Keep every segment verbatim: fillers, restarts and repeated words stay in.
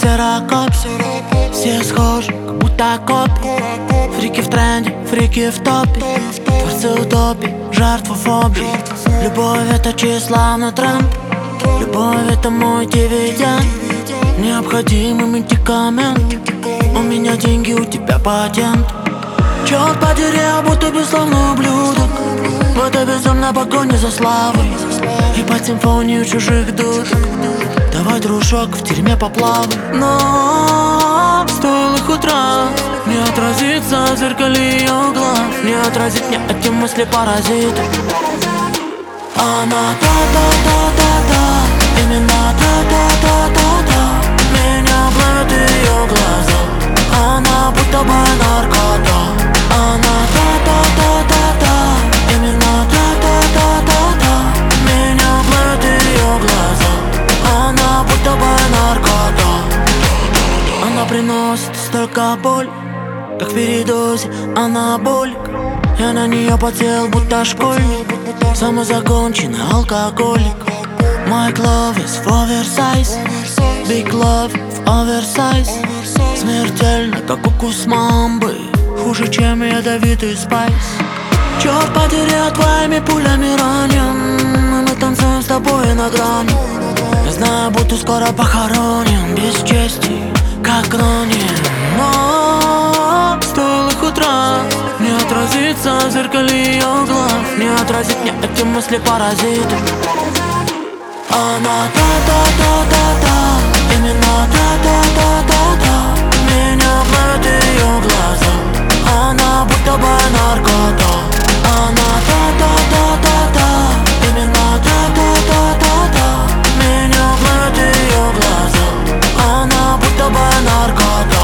ксерокопия. Все схожи, как будто копии. Фрики в тренде, фрики в топе. Творцы утопии, жертвы фобии. Любовь — это тщеславный тренд. Любовь — это мой дивиденд. Необходимый медикамент. У меня деньги, у тебя патент. Черт подери, я будто бесславный ублюдок в этой безумной погоне за славой и под симфонию чужих дудок. Давай, дружок, в тюрьме поплавай. Но стоило их утра не отразиться в зеркале ее глаз, не отразить мне эти мысли паразиты. Она та-та-та-та-та, именно та-та-та-та-та. Меня плавят ее глаза, она будто бы наркота. Она та-та-та-та-та, именно та-та-та-та-та. Меня плавят ее глаза, она будто бы наркота. Она приносит столько боль, как в передозе анаболик. Я на нее подсел, будто школьник, самозаконченный алкоголик. My love is oversize, big love в оверсайз. Смертельно, как укус мамбы, хуже, чем ядовитый спайс. Черт подери, я твоими пулями ранен. Мы танцуем с тобой на грани. Я знаю, будто скоро похоронен без чести, как ранен. Но стоило их утра не отразиться в зеркале ее глаз, не отразить мне эти мысли паразиты. Она та-та-та-та-та, именно та-та-та-та-та. Меня плавят ее глаза, она будто бы наркота. Она та-та-та-та-та, именно та-та-та-та-та. Меня плавят ее глаза, она будто бы наркота.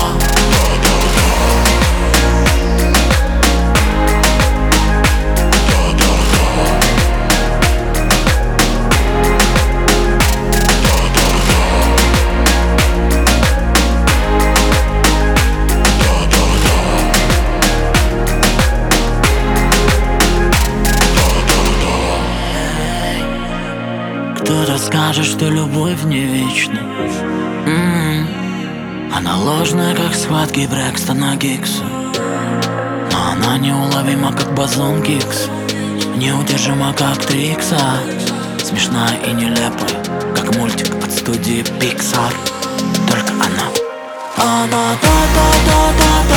Кто-то скажет, что любовь не вечна. м-м-м. Она ложная, как схватки Брэкстона Гиггса. Но она неуловима, как бозон Гиггс, неудержима, как Трикса. Смешная и нелепая, как мультик от студии Pixar. Только она. Она та-та-та-та-та.